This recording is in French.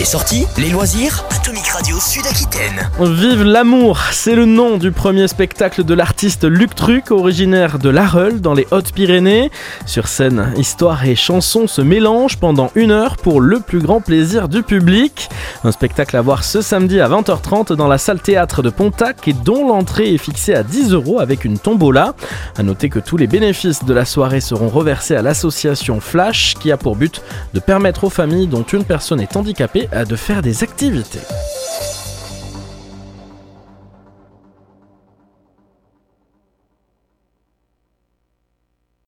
Les sorties, les loisirs, Atomic Radio Sud-Aquitaine. Vive l'amour, c'est le nom du premier spectacle de l'artiste Luc Truc, originaire de Larreule dans les Hautes-Pyrénées. Sur scène, histoire et chansons se mélangent pendant 1 heure pour le plus grand plaisir du public. Un spectacle à voir ce samedi à 20h30 dans la salle théâtre de Pontac et dont l'entrée est fixée à 10 € avec une tombola. À noter que tous les bénéfices de la soirée seront reversés à l'association Flash qui a pour but de permettre aux familles dont une personne est handicapée de faire des activités.